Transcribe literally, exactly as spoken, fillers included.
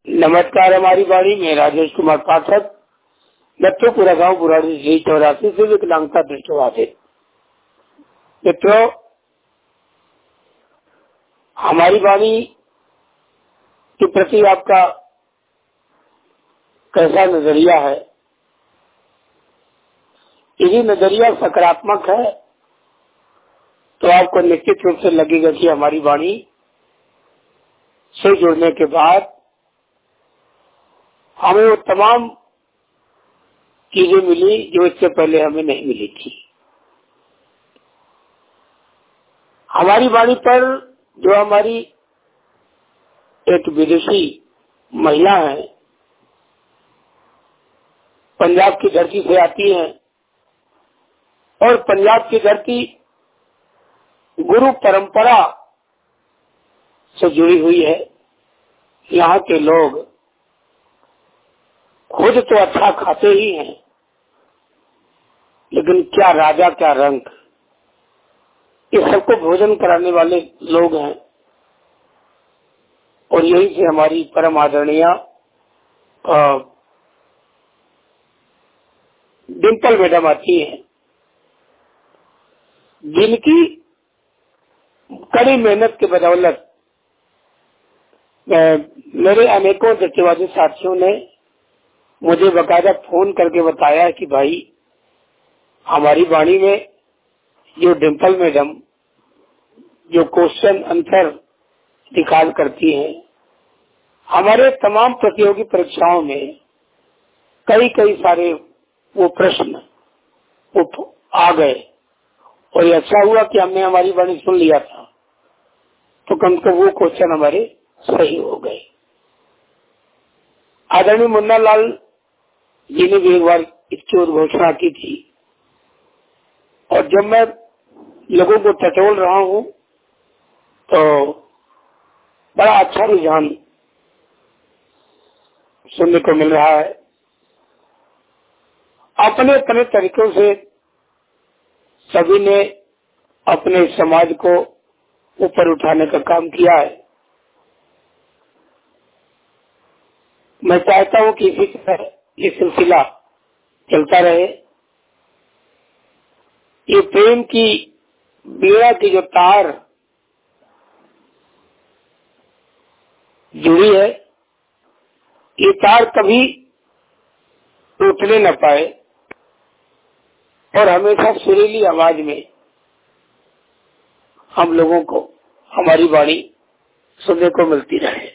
नमस्कार। हमारी वाणी में राजेश कुमार पाठक, लट्टूपुरा गांव बुराड़ी जी चौरासी से विकलांगता दृष्टिबाधित। मित्रों, हमारी वाणी के प्रति आपका कैसा नजरिया है? यदि नजरिया सकारात्मक है तो आपको निश्चित रूप से लगेगा कि हमारी वाणी से जुड़ने के बाद हमें वो तमाम चीजें मिली जो इससे पहले हमें नहीं मिली थी। हमारी वाणी पर जो हमारी एक विदेशी महिला है, पंजाब की धरती से आती है और पंजाब की धरती गुरु परंपरा से जुड़ी हुई है। यहाँ के लोग खुद तो अच्छा खाते ही हैं, लेकिन क्या राजा क्या रंग, ये सबको भोजन कराने वाले लोग हैं। और यही से हमारी परम आदरणीय डिम्पल मैडम आती है, जिनकी कड़ी मेहनत के बदौलत मेरे अनेकों दृष्टिबाधित साथियों ने मुझे बकायदा फोन करके बताया कि भाई, हमारी वाणी में जो डिम्पल मैडम जो क्वेश्चन आंसर निकाल करती हैं, हमारे तमाम प्रतियोगी परीक्षाओं में कई कई सारे वो प्रश्न वो आ गए। और ये अच्छा हुआ कि हमने हमारी वाणी सुन लिया था, तो कम से कम वो क्वेश्चन हमारे सही हो गए। आदरणीय मुन्ना लाल जी ने भी एक बार इसकी उद्घोषणा की थी, और जब मैं लोगों को टटोल रहा हूँ तो बड़ा अच्छा रुझान सुनने को मिल रहा है। अपने अपने तरीकों से सभी ने अपने समाज को ऊपर उठाने का काम किया है। मैं चाहता हूँ कि इसी तरह ये सिलसिला चलता रहे। ये प्रेम की बीड़ा की जो तार जुड़ी है, ये तार कभी टूटने न पाए और हमेशा सुरीली आवाज में हम लोगों को हमारी वाणी सुनने को मिलती रहे।